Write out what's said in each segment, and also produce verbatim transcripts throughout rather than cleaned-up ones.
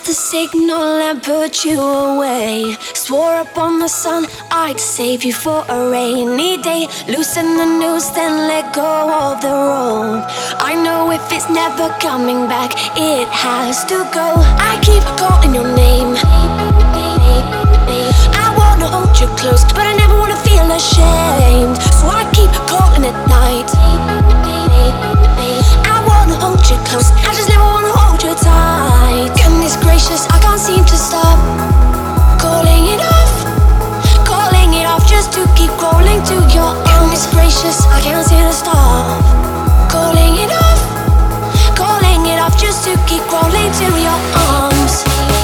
the signal and put you away. Swore up on the sun I'd save you for a rainy day. Loosen the noose, then let go of the rope. I know if it's never coming back, it has to go. I keep calling your name. I wanna hold you close, but I never wanna feel ashamed. So I keep calling at night. I wanna hold you close, I just never wanna hold you tight. Goodness gracious, I can't seem to stop calling it off, calling it off just to keep crawling to your arms. Goodness gracious, I can't seem to stop calling it off, calling it off just to keep crawling to your arms.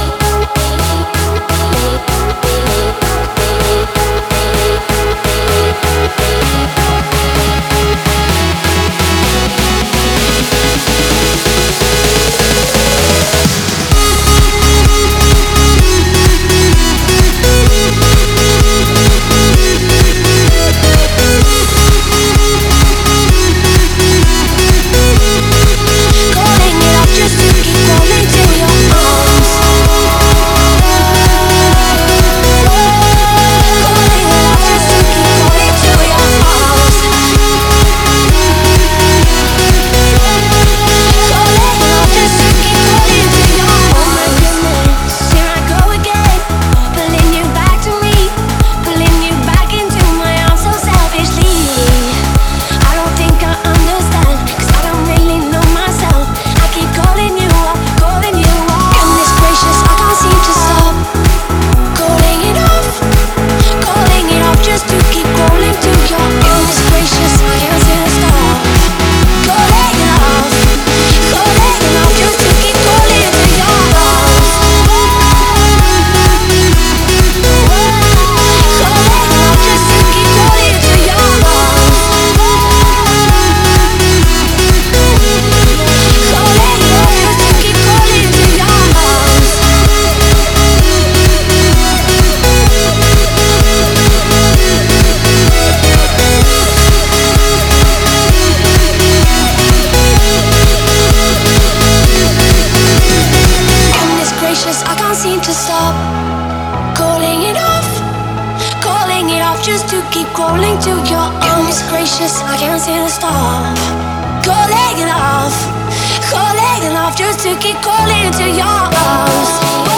Just to keep crawling to your arms. Goodness gracious, I can't seem to stop calling it off, calling it off just to keep crawling to your arms.